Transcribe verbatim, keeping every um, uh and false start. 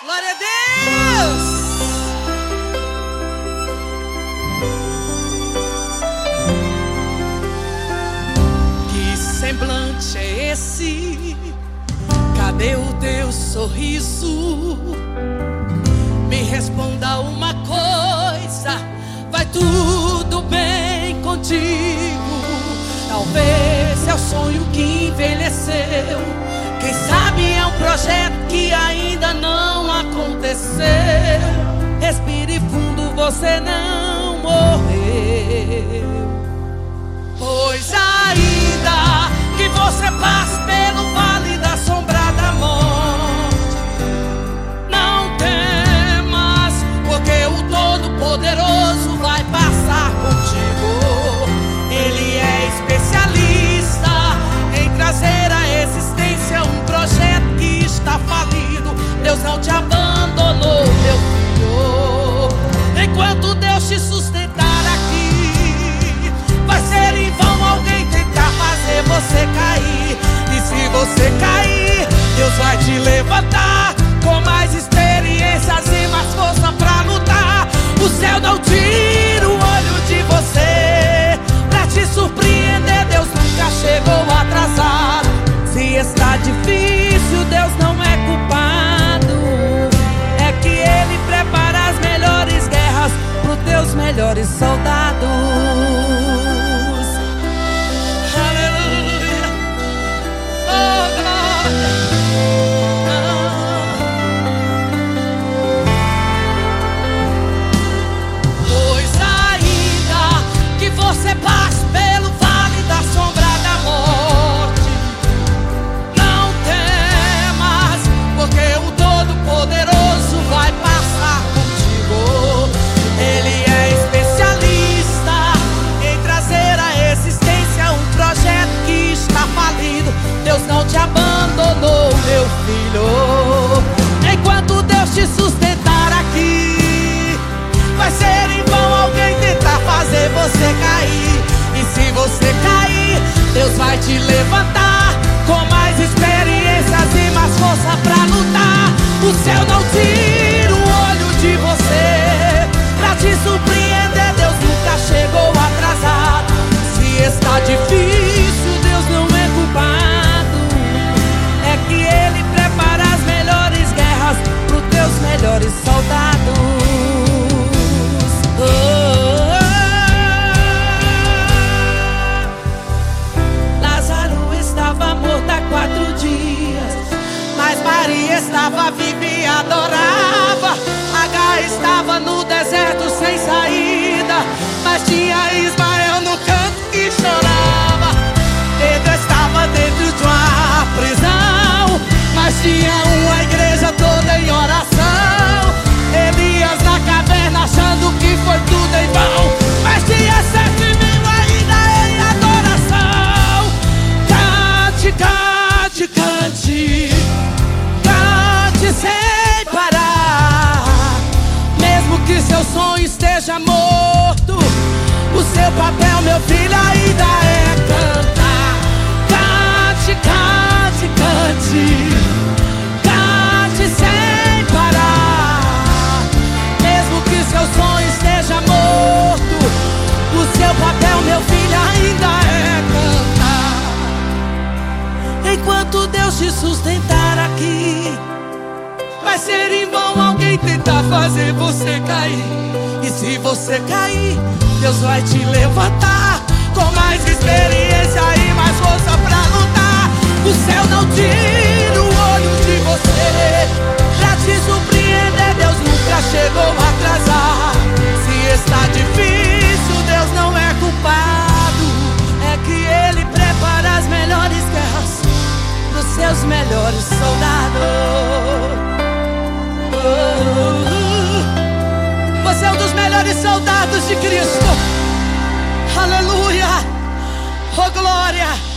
Glória a Deus! Que semblante é esse? Cadê o teu sorriso? Me responda uma coisa: vai tudo bem contigo? Talvez é o sonho que envelheceu, quem sabe é um projeto que ainda não aconteceu. Respire fundo, você não morreu. Pois ainda que você passe pelo vale da sombra da morte, não temas, porque o Todo-Poderoso vai passar contigo. Ele é especialista em trazer à existência um projeto que está falido. Deus não te abandonou, meu filho. Enquanto Deus te sustentar aqui, vai ser em vão alguém tentar fazer você cair. E se você cair, Deus vai te levantar com mais experiências e mais força pra lutar. O céu não tira o olho de você pra te surpreender. Deus nunca chegou atrasado. Se está difícil, Deus não é culpado. É que Ele prepara as melhores guerras pros teus melhores soldados. Aleluia. Oh, glória. Pois ainda que você passe pelo vale da sombra da morte, não temas, porque o Todo-Poderoso vai passar contigo. Ele é especialista em trazer à existência um projeto que está falido. Deus não te abandonou, meu filho. Enquanto Deus te sustentar aqui, vai ser em vão alguém tentar fazer você cair. E se você cair, Deus vai te levantar com mais experiências e mais força pra lutar. O céu não tira o olho de você pra te surpreender. Deus nunca chegou atrasado. Se está difícil, Deus não é culpado. É que Ele prepara as melhores guerras pros teus melhores soldados. Oh, Lázaro estava morto há quatro dias, mas Maria estava viva e adorava. Agar estava no deserto sem saída, mas tinha Ismael no canto que chorava. Pedro estava dentro de uma prisão, mas tinha uma igreja toda em oração. Elias na caverna achando que foi tudo em vão, mas tinha sete mil ainda em adoração. Cante, cante, cante, cante sem parar. Mesmo que seu sonho esteja morto, o seu papel, meu filho, ainda é cantar. Cante, cante, cante, cante sem parar. Mesmo que seu sonho esteja morto, o seu papel, meu filho, ainda é cantar. Enquanto Deus te sustentar aqui, vai ser em vão alguém tentar fazer você cair. E se você cair, Deus vai te levantar com mais experiência e mais força pra lutar. O céu não tira o olho de você pra te surpreender. Deus nunca chegou atrasado. Se está difícil, Deus não é culpado. É que Ele prepara as melhores guerras pros seus melhores soldados. Você é um dos melhores soldados de Cristo. Aleluia. Oh, glória.